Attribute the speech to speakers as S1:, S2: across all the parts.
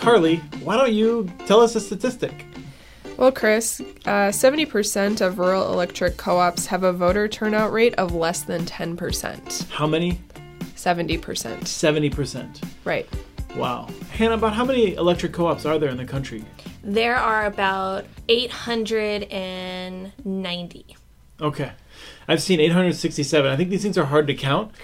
S1: Carly, why don't you tell us a statistic?
S2: Well, Chris, 70% of rural electric co-ops have a voter turnout rate of less than 10%.
S1: How many?
S2: 70%.
S1: 70%.
S2: Right.
S1: Wow. Hannah, about how many electric co-ops are there in the country?
S3: There are about 890.
S1: Okay. I've seen 867. I think these things are hard to count.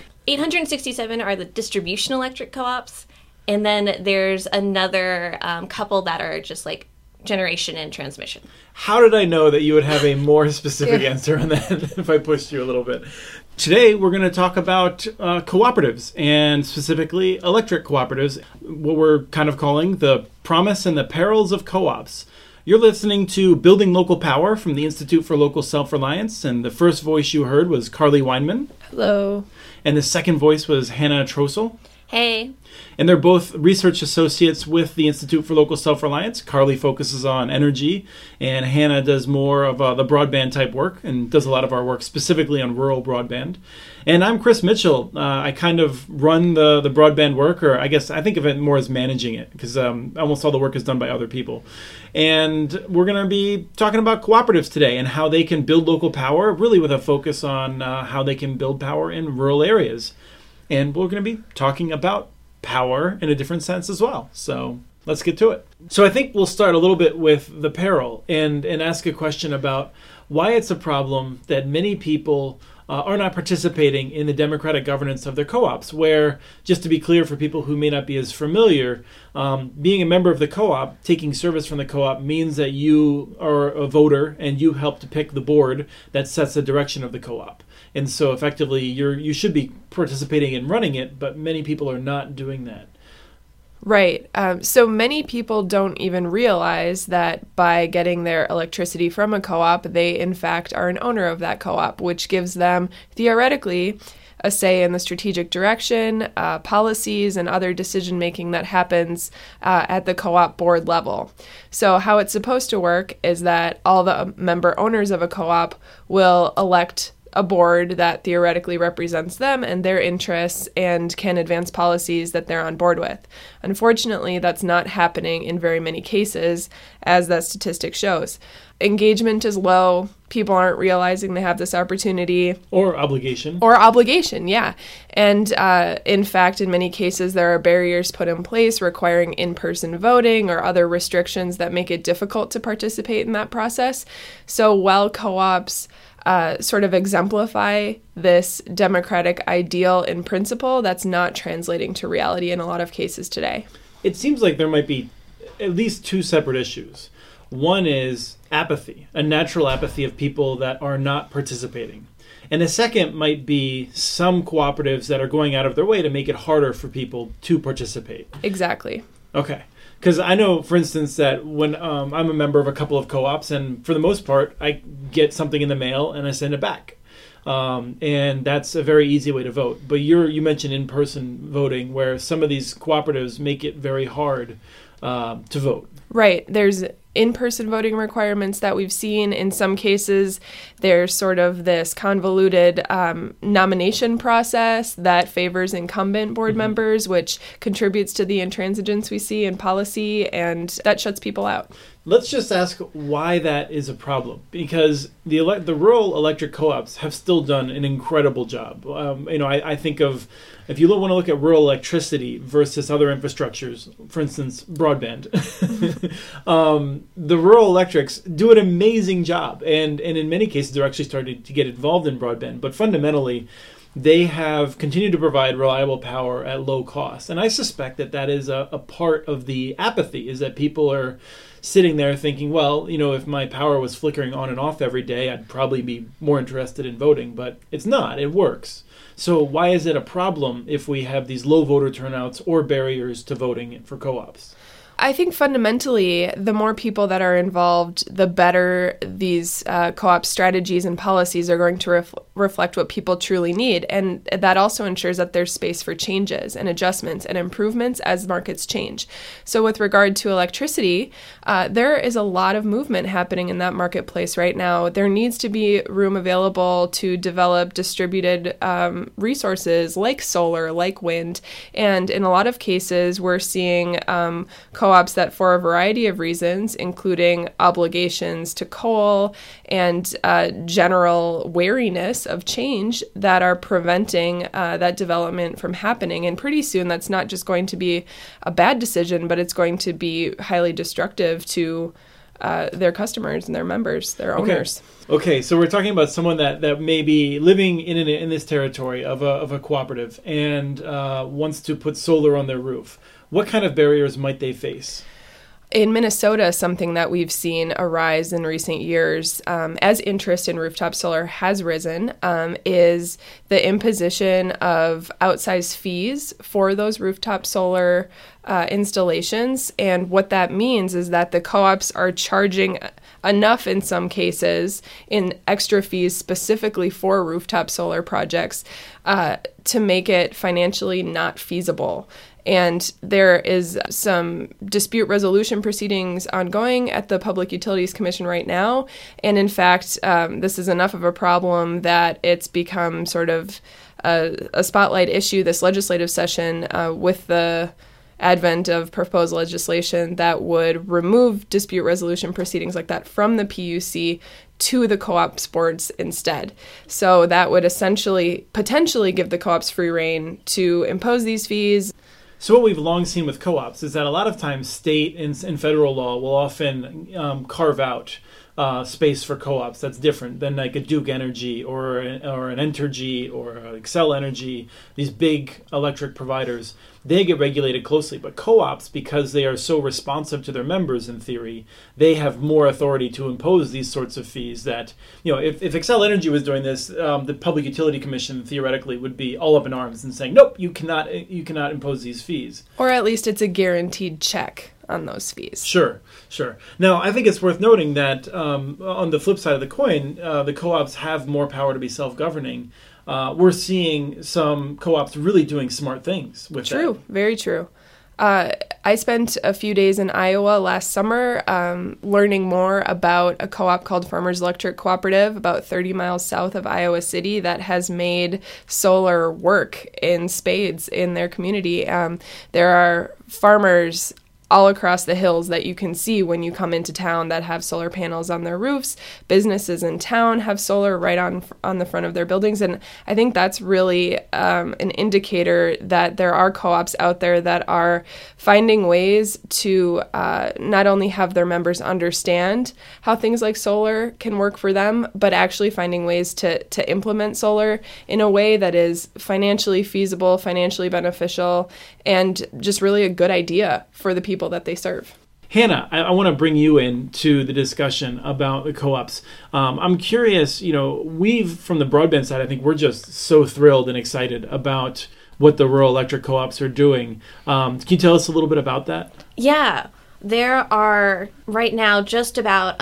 S3: 867 are the distribution electric co-ops, and then there's another couple that are just like generation and transmission.
S1: How did I know that you would have a more specific answer on that if I pushed you a little bit? Today, we're going to talk about cooperatives, and specifically electric cooperatives, what we're kind of calling the promise and the perils of co-ops. You're listening to Building Local Power from the Institute for Local Self-Reliance, and the first voice you heard was Carly Weinman.
S2: Hello.
S1: And the second voice was Hannah Trossel.
S3: Hey.
S1: And they're both research associates with the Institute for Local Self-Reliance. Carly focuses on energy, and Hannah does more of the broadband type work and does a lot of our work specifically on rural broadband. And I'm Chris Mitchell. I kind of run the broadband work, or I guess I think of it more as managing it, because almost all the work is done by other people. And we're going to be talking about cooperatives today and how they can build local power, really with a focus on how they can build power in rural areas. And we're going to be talking about power in a different sense as well. So let's get to it. So I think we'll start a little bit with the peril and ask a question about why it's a problem that many people are not participating in the democratic governance of their co-ops, where, just to be clear for people who may not be as familiar, being a member of the co-op, taking service from the co-op, means that you are a voter and you help to pick the board that sets the direction of the co-op. And so effectively, you should be participating in running it, but many people are not doing that.
S2: Right. So many people don't even realize that by getting their electricity from a co-op, they in fact are an owner of that co-op, which gives them theoretically a say in the strategic direction, policies, and other decision-making that happens at the co-op board level. So how it's supposed to work is that all the member owners of a co-op will elect a board that theoretically represents them and their interests and can advance policies that they're on board with. Unfortunately, that's not happening in very many cases, as that statistic shows. Engagement is low. People aren't realizing they have this opportunity.
S1: Or obligation.
S2: Yeah. And in fact, in many cases, there are barriers put in place requiring in-person voting or other restrictions that make it difficult to participate in that process. So while co-ops sort of exemplify this democratic ideal in principle, that's not translating to reality in a lot of cases today.
S1: It seems like there might be at least two separate issues. One is apathy, a natural apathy of people that are not participating. And the second might be some cooperatives that are going out of their way to make it harder for people to participate.
S2: Exactly.
S1: Okay. Because I know, for instance, that when I'm a member of a couple of co-ops, and for the most part, I get something in the mail and I send it back. And that's a very easy way to vote. But you mentioned in-person voting, where some of these cooperatives make it very hard to vote.
S2: Right. There's in-person voting requirements that we've seen. In some cases, there's sort of this convoluted nomination process that favors incumbent board members, which contributes to the intransigence we see in policy, and that shuts people out.
S1: Let's just ask why that is a problem, because the rural electric co-ops have still done an incredible job. I think of, if you want to look at rural electricity versus other infrastructures, for instance, broadband, the rural electrics do an amazing job, and in many cases they're actually starting to get involved in broadband. But fundamentally, they have continued to provide reliable power at low cost. And I suspect that is a part of the apathy, is that people are sitting there thinking, well, if my power was flickering on and off every day, I'd probably be more interested in voting. But it's not. It works. So why is it a problem if we have these low voter turnouts or barriers to voting for co-ops?
S2: I think fundamentally, the more people that are involved, the better these co-op strategies and policies are going to reflect what people truly need. And that also ensures that there's space for changes and adjustments and improvements as markets change. So with regard to electricity, there is a lot of movement happening in that marketplace right now. There needs to be room available to develop distributed resources like solar, like wind. And in a lot of cases, we're seeing co co-ops that, for a variety of reasons, including obligations to coal and general wariness of change, that are preventing that development from happening. And pretty soon that's not just going to be a bad decision, but it's going to be highly destructive to their customers and their members, their owners.
S1: Okay, so we're talking about someone that may be living in this territory of a cooperative and wants to put solar on their roof. What kind of barriers might they face?
S2: In Minnesota, something that we've seen arise in recent years, as interest in rooftop solar has risen, is the imposition of outsized fees for those rooftop solar installations. And what that means is that the co-ops are charging enough in some cases in extra fees specifically for rooftop solar projects to make it financially not feasible. And there is some dispute resolution proceedings ongoing at the Public Utilities Commission right now. And in fact, this is enough of a problem that it's become sort of a spotlight issue this legislative session with the advent of proposed legislation that would remove dispute resolution proceedings like that from the PUC to the co-op boards instead. So that would essentially potentially give the co-ops free rein to impose these fees.
S1: So what we've long seen with co-ops is that a lot of times state and federal law will often carve out space for co-ops that's different than like a Duke Energy or an Entergy or Xcel Energy. These big electric providers, they get regulated closely. But co-ops, because they are so responsive to their members in theory, they have more authority to impose these sorts of fees that, if Xcel Energy was doing this, the Public Utility Commission theoretically would be all up in arms and saying, nope, you cannot impose these fees.
S2: Or at least it's a guaranteed check on those fees.
S1: Sure. Now, I think it's worth noting that on the flip side of the coin, the co-ops have more power to be self-governing. We're seeing some co-ops really doing smart things with that.
S2: True, very true. I spent a few days in Iowa last summer learning more about a co-op called Farmers Electric Cooperative about 30 miles south of Iowa City that has made solar work in spades in their community. There are farmers all across the hills that you can see when you come into town that have solar panels on their roofs. Businesses in town have solar right on the front of their buildings. And I think that's really an indicator that there are co-ops out there that are finding ways to not only have their members understand how things like solar can work for them, but actually finding ways to implement solar in a way that is financially feasible, financially beneficial, and just really a good idea for the people that they serve.
S1: Hannah, I want to bring you into the discussion about the co-ops. I'm curious, we've, from the broadband side, I think we're just so thrilled and excited about what the rural electric co-ops are doing. Can you tell us a little bit about that?
S3: Yeah, there are right now just about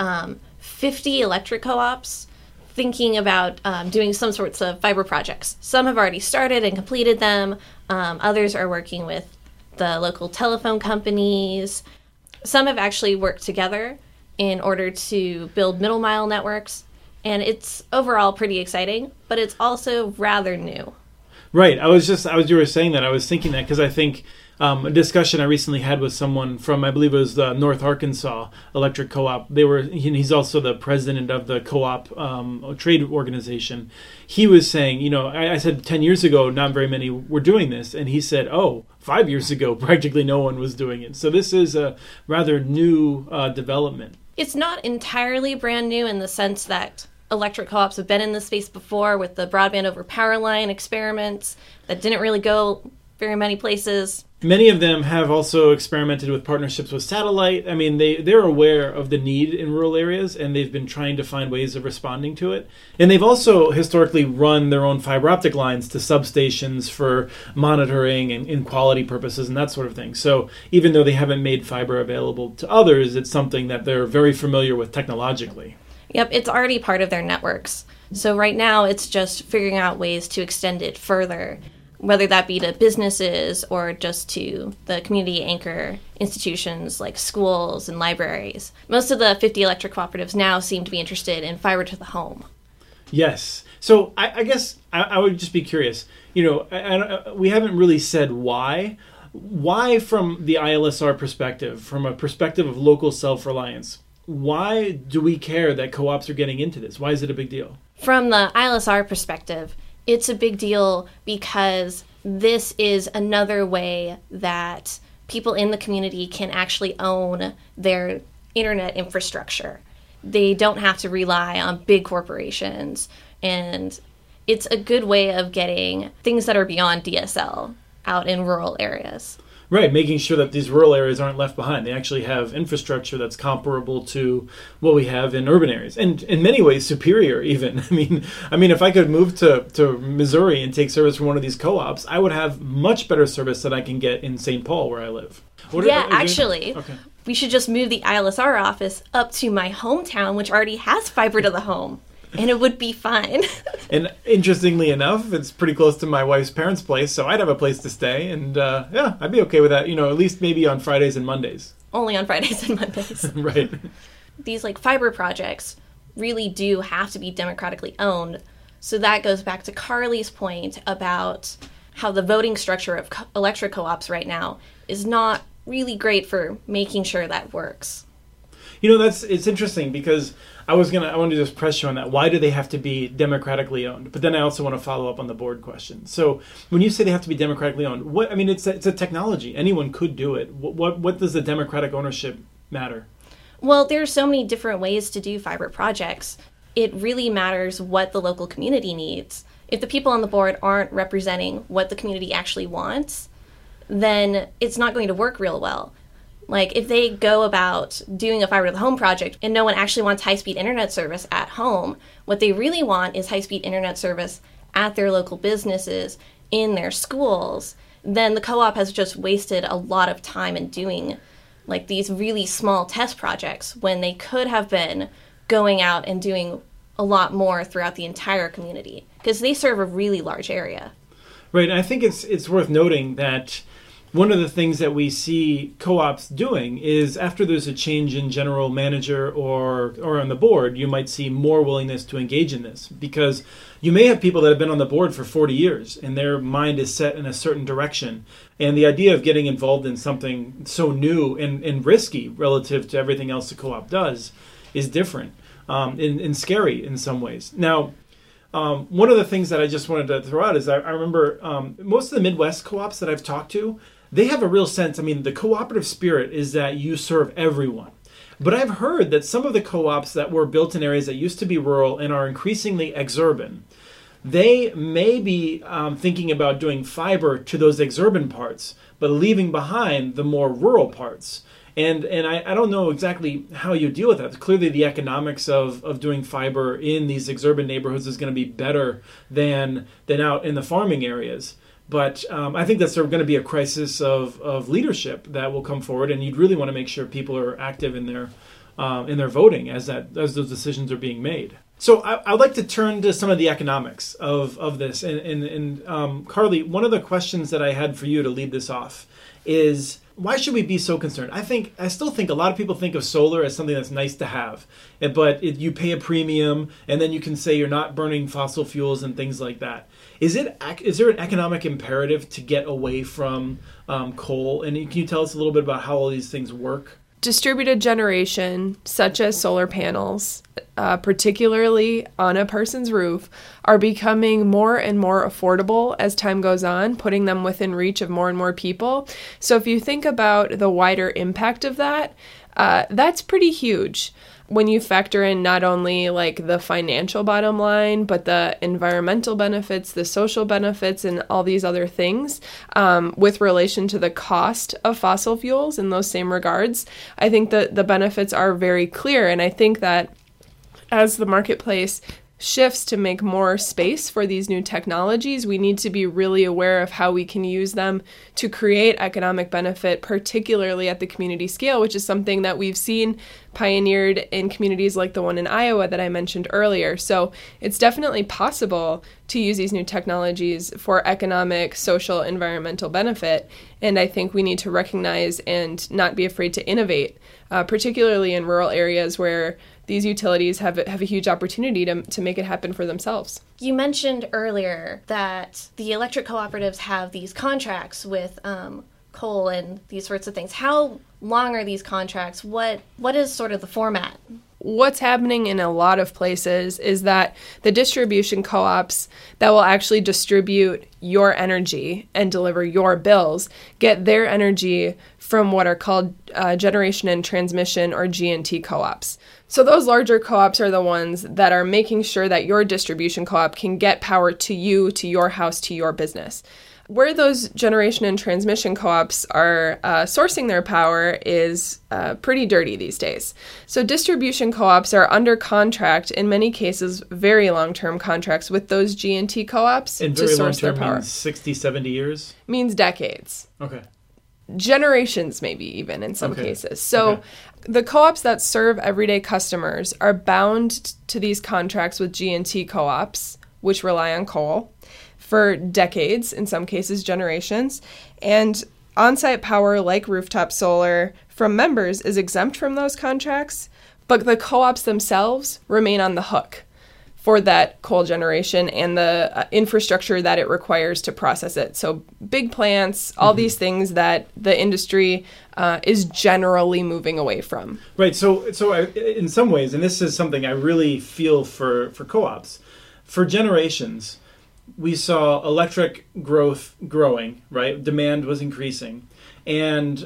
S3: 50 electric co-ops thinking about doing some sorts of fiber projects. Some have already started and completed them. Others are working with the local telephone companies. Some have actually worked together in order to build middle mile networks. And it's overall pretty exciting, but it's also rather new.
S1: Right. You were saying that. I was thinking that because I think a discussion I recently had with someone from, I believe it was the North Arkansas Electric Co-op. He's also the president of the co-op trade organization. He was saying, I said 10 years ago, not very many were doing this. And he said, 5 years ago, practically no one was doing it. So this is a rather new development.
S3: It's not entirely brand new in the sense that electric co-ops have been in this space before with the broadband over power line experiments that didn't really go very many places.
S1: Many of them have also experimented with partnerships with satellite. I mean, they're aware of the need in rural areas, and they've been trying to find ways of responding to it. And they've also historically run their own fiber optic lines to substations for monitoring and quality purposes and that sort of thing. So even though they haven't made fiber available to others, it's something that they're very familiar with technologically.
S3: Yep, it's already part of their networks. So right now it's just figuring out ways to extend it further, whether that be to businesses or just to the community anchor institutions like schools and libraries. Most of the 50 electric cooperatives now seem to be interested in fiber to the home.
S1: Yes. So I guess I would just be curious. We haven't really said why, Why, from the ILSR perspective, from a perspective of local self-reliance, why do we care that co-ops are getting into this? Why is it a big deal?
S3: From the ILSR perspective, it's a big deal because this is another way that people in the community can actually own their internet infrastructure. They don't have to rely on big corporations, and it's a good way of getting things that are beyond DSL out in rural areas.
S1: Right, making sure that these rural areas aren't left behind. They actually have infrastructure that's comparable to what we have in urban areas, and in many ways superior even. I mean, if I could move to Missouri and take service from one of these co-ops, I would have much better service than I can get in St. Paul, where I live.
S3: Actually, we should just move the ILSR office up to my hometown, which already has fiber to the home. And it would be fine.
S1: And interestingly enough, it's pretty close to my wife's parents' place, so I'd have a place to stay. And yeah, I'd be okay with that, at least maybe on Fridays and Mondays.
S3: Only on Fridays and Mondays.
S1: Right.
S3: These fiber projects really do have to be democratically owned. So that goes back to Carly's point about how the voting structure of electric co-ops right now is not really great for making sure that works.
S1: It's interesting because I wanted to just press you on that. Why do they have to be democratically owned? But then I also want to follow up on the board question. So when you say they have to be democratically owned, it's a technology. Anyone could do it. What does the democratic ownership matter?
S3: Well, there's so many different ways to do fiber projects. It really matters what the local community needs. If the people on the board aren't representing what the community actually wants, then it's not going to work real well. If they go about doing a fiber to the home project and no one actually wants high-speed internet service at home, what they really want is high-speed internet service at their local businesses, in their schools, then the co-op has just wasted a lot of time in doing these really small test projects when they could have been going out and doing a lot more throughout the entire community because they serve a really large area.
S1: Right. And I think it's worth noting that one of the things that we see co-ops doing is after there's a change in general manager or on the board, you might see more willingness to engage in this because you may have people that have been on the board for 40 years and their mind is set in a certain direction. And the idea of getting involved in something so new and risky relative to everything else the co-op does is different and scary in some ways. Now, one of the things that I just wanted to throw out is I remember most of the Midwest co-ops that I've talked to, they have a real sense. The cooperative spirit is that you serve everyone. But I've heard that some of the co-ops that were built in areas that used to be rural and are increasingly exurban, they may be thinking about doing fiber to those exurban parts, but leaving behind the more rural parts. And I don't know exactly how you deal with that. Clearly, the economics of doing fiber in these exurban neighborhoods is going to be better than out in the farming areas. But I think that's going to be a crisis of leadership that will come forward, and you'd really want to make sure people are active in their voting as those decisions are being made. So I'd like to turn to some of the economics of this. And Carly, one of the questions that I had for you to lead this off is, why should we be so concerned? I still think a lot of people think of solar as something that's nice to have, but you pay a premium, and then you can say you're not burning fossil fuels and things like that. Is there an economic imperative to get away from coal? And can you tell us a little bit about how all these things work?
S2: Distributed generation, such as solar panels, particularly on a person's roof, are becoming more and more affordable as time goes on, putting them within reach of more and more people. So if you think about the wider impact of that, that's pretty huge. When you factor in not only the financial bottom line, but the environmental benefits, the social benefits, and all these other things with relation to the cost of fossil fuels in those same regards, I think that the benefits are very clear. And I think that as the marketplace shifts to make more space for these new technologies, we need to be really aware of how we can use them to create economic benefit, particularly at the community scale, which is something that we've seen pioneered in communities like the one in Iowa that I mentioned earlier. So it's definitely possible to use these new technologies for economic, social, environmental benefit. And I think we need to recognize and not be afraid to innovate, particularly in rural areas where these utilities have a huge opportunity to make it happen for themselves.
S3: You mentioned earlier that the electric cooperatives have these contracts with coal and these sorts of things. How long are these contracts? What is sort of the format?
S2: What's happening in a lot of places is that the distribution co-ops that will actually distribute your energy and deliver your bills get their energy from what are called generation and transmission, or G&T co-ops. So those larger co-ops are the ones that are making sure that your distribution co-op can get power to you, to your house, to your business. Where those generation and transmission co-ops are sourcing their power is pretty dirty these days. So distribution co-ops are under contract, in many cases very long-term contracts with those G&T co-ops to source their power.
S1: Means 60, 70 years?
S2: Means decades.
S1: Okay.
S2: Generations, maybe even in some cases. So the co-ops that serve everyday customers are bound to these contracts with G&T co-ops, which rely on coal, for decades, in some cases generations. And on-site power, like rooftop solar, from members is exempt from those contracts, but the co-ops themselves remain on the hook for that coal generation and the infrastructure that it requires to process it. So big plants, all these things that the industry is generally moving away from.
S1: Right. So in some ways, and this is something I really feel for co-ops, for generations, we saw electric growing, right? Demand was increasing. And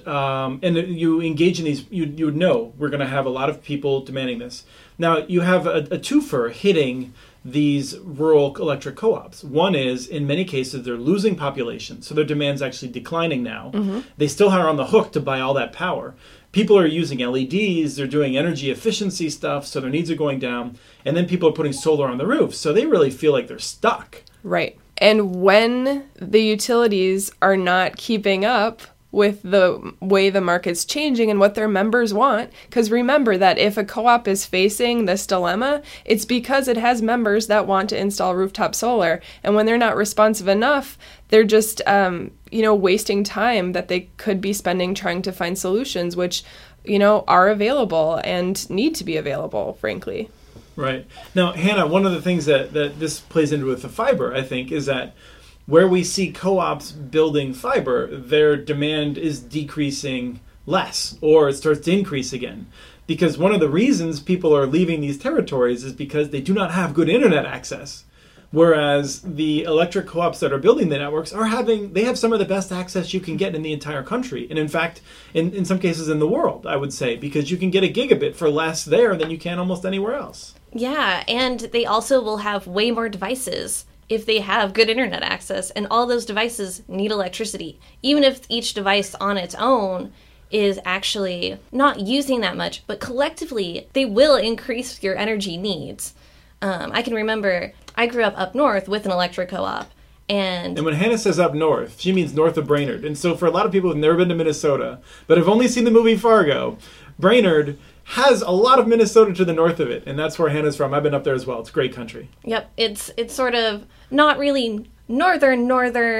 S1: you engage in these, you would know we're going to have a lot of people demanding this. Now, you have a twofer hitting these rural electric co-ops. One is, in many cases, they're losing population, so their demand's actually declining now. They still are on the hook to buy all that power. People are using LEDs, they're doing energy efficiency stuff, so their needs are going down. And then people are putting solar on the roof, so they really feel like they're stuck.
S2: Right. And when the utilities are not keeping up with the way the market's changing and what their members want, because remember that if a co-op is facing this dilemma, it's because it has members that want to install rooftop solar. And when they're not responsive enough, they're just, wasting time that they could be spending trying to find solutions, which, are available and need to be available, frankly.
S1: Right. Now, Hannah, one of the things that this plays into with the fiber, I think, is that where we see co-ops building fiber, their demand is decreasing less, or it starts to increase again. Because one of the reasons people are leaving these territories is because they do not have good internet access. Whereas the electric co-ops that are building the networks they have some of the best access you can get in the entire country. And in fact, in some cases in the world, I would say, because you can get a gigabit for less there than you can almost anywhere else.
S3: Yeah, and they also will have way more devices if they have good internet access, and all those devices need electricity. Even if each device on its own is actually not using that much, but collectively they will increase your energy needs. I can remember I grew up north with an electric co-op. And
S1: when Hannah says up north, she means north of Brainerd. And so for a lot of people who've never been to Minnesota, but have only seen the movie Fargo, Brainerd has a lot of Minnesota to the north of it. And that's where Hannah's from. I've been up there as well. It's great country.
S3: Yep. It's sort of not really northern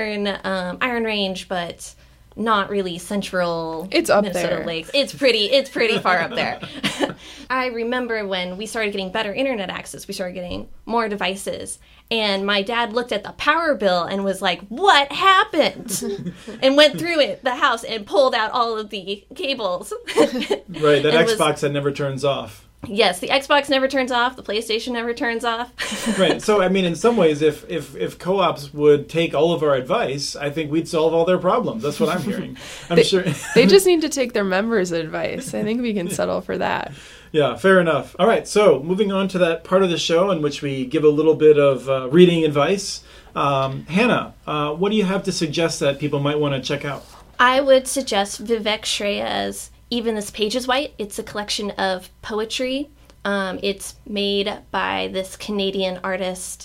S3: Iron Range, but not really central.
S2: It's up
S3: Minnesota
S2: there.
S3: Lakes. It's pretty far up there. I remember when we started getting better internet access, we started getting more devices, and my dad looked at the power bill and was like, "What happened?" and went through the house and pulled out all of the cables.
S1: Right, that Xbox that never turns off.
S3: Yes, the Xbox never turns off. The PlayStation never turns off.
S1: Right. So, I mean, in some ways, if co-ops would take all of our advice, I think we'd solve all their problems. That's what I'm hearing. Sure.
S2: They just need to take their members' advice. I think we can settle for that.
S1: Yeah, fair enough. All right. So, moving on to that part of the show in which we give a little bit of reading advice. Hannah, what do you have to suggest that people might want to check out?
S3: I would suggest Vivek Shreya's Even This Page is White. It's a collection of poetry. It's made by this Canadian artist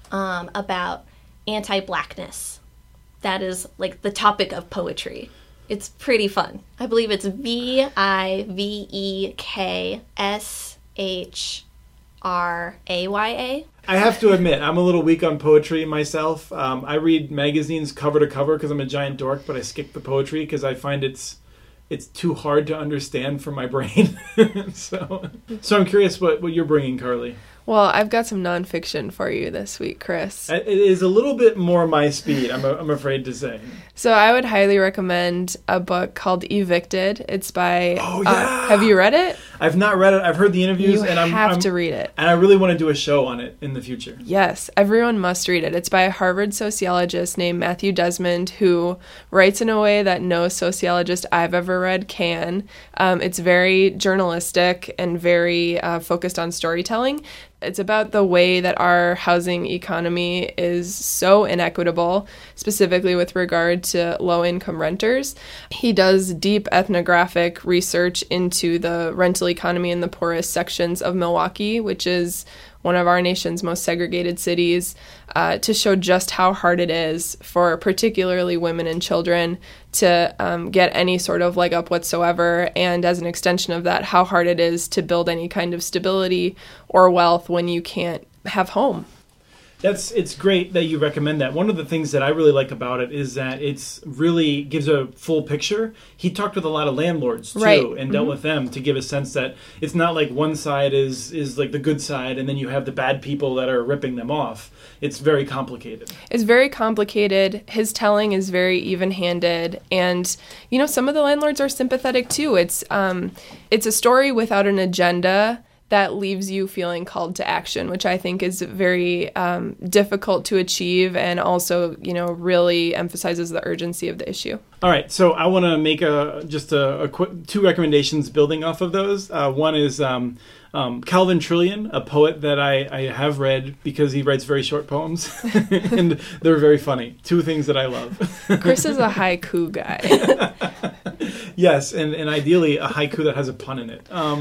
S3: about anti-blackness. That is like the topic of poetry. It's pretty fun. I believe it's VIVEKSHRAYA.
S1: I have to admit, I'm a little weak on poetry myself. I read magazines cover to cover because I'm a giant dork, but I skip the poetry because I find it's too hard to understand for my brain. So I'm curious what you're bringing, Carly.
S2: Well, I've got some nonfiction for you this week, Chris.
S1: It is a little bit more my speed, I'm afraid to say.
S2: So I would highly recommend a book called Evicted. It's by...
S1: Oh, yeah!
S2: Have you read it?
S1: I've not read it. I've heard the interviews.
S2: You
S1: and I'm
S2: have to read it.
S1: And I really want to do a show on it in the future.
S2: Yes, everyone must read it. It's by a Harvard sociologist named Matthew Desmond, who writes in a way that no sociologist I've ever read can. It's very journalistic and very focused on storytelling. It's about the way that our housing economy is so inequitable, specifically with regard to low-income renters. He does deep ethnographic research into the rental economy in the poorest sections of Milwaukee, which is one of our nation's most segregated cities, to show just how hard it is for particularly women and children to get any sort of leg up whatsoever, and as an extension of that, how hard it is to build any kind of stability or wealth when you can't have home.
S1: It's great that you recommend that. One of the things that I really like about it is that it's really gives a full picture. He talked with a lot of landlords too,
S2: right.
S1: and dealt with them to give a sense that it's not like one side is like the good side and then you have the bad people that are ripping them off. It's very complicated.
S2: It's very complicated. His telling is very even-handed, and some of the landlords are sympathetic too. It's a story without an agenda that leaves you feeling called to action, which I think is very difficult to achieve, and also, really emphasizes the urgency of the issue.
S1: All right, so I want to make a quick 2 recommendations building off of those. One is Calvin Trillian, a poet that I have read because he writes very short poems, and they're very funny. 2 things that I love.
S2: Chris is a haiku guy.
S1: Yes, and ideally a haiku that has a pun in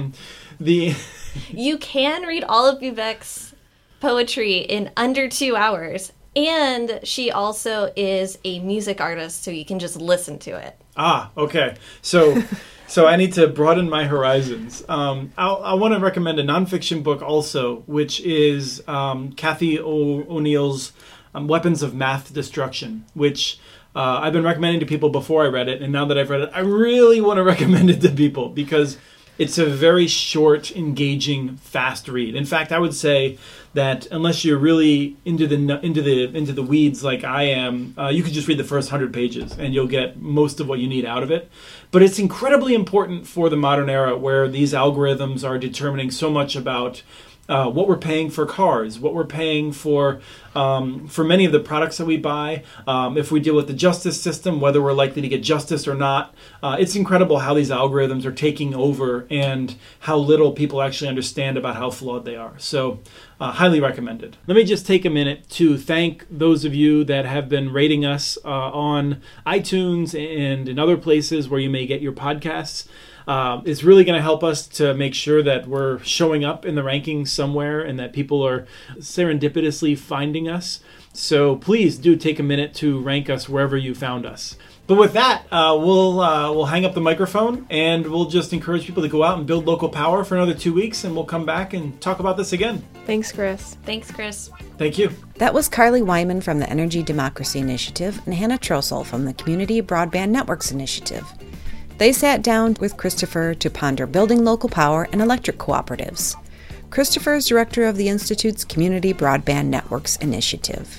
S1: it.
S3: You can read all of Vivek's poetry in under 2 hours, and she also is a music artist, so you can just listen to it.
S1: Ah, okay. So I need to broaden my horizons. I want to recommend a nonfiction book also, which is Cathy O'Neill's Weapons of Math Destruction, which I've been recommending to people before I read it, and now that I've read it, I really want to recommend it to people because it's a very short, engaging, fast read. In fact, I would say that unless you're really into the weeds like I am, you could just read the first 100 pages and you'll get most of what you need out of it. But it's incredibly important for the modern era where these algorithms are determining so much about what we're paying for cars, what we're paying for many of the products that we buy, if we deal with the justice system, whether we're likely to get justice or not. It's incredible how these algorithms are taking over and how little people actually understand about how flawed they are. So highly recommended. Let me just take a minute to thank those of you that have been rating us on iTunes and in other places where you may get your podcasts. It's really going to help us to make sure that we're showing up in the rankings somewhere and that people are serendipitously finding us. So please do take a minute to rank us wherever you found us. But with that, we'll hang up the microphone and we'll just encourage people to go out and build local power for another 2 weeks, and we'll come back and talk about this again.
S2: Thanks, Chris.
S3: Thanks, Chris.
S1: Thank you.
S4: That was Carly Wyman from the Energy Democracy Initiative and Hannah Trossel from the Community Broadband Networks Initiative. They sat down with Christopher to ponder building local power and electric cooperatives. Christopher is director of the Institute's Community Broadband Networks Initiative.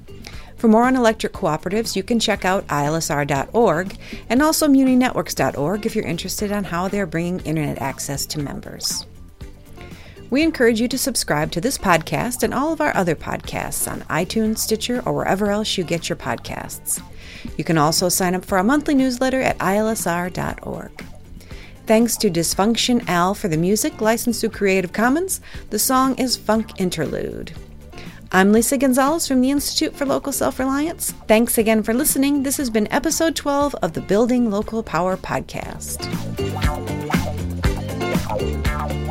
S4: For more on electric cooperatives, you can check out ilsr.org and also muninetworks.org if you're interested on how they're bringing internet access to members. We encourage you to subscribe to this podcast and all of our other podcasts on iTunes, Stitcher, or wherever else you get your podcasts. You can also sign up for our monthly newsletter at ilsr.org. Thanks to Dysfunction Al for the music, licensed through Creative Commons. The song is Funk Interlude. I'm Lisa Gonzalez from the Institute for Local Self-Reliance. Thanks again for listening. This has been episode 12 of the Building Local Power podcast.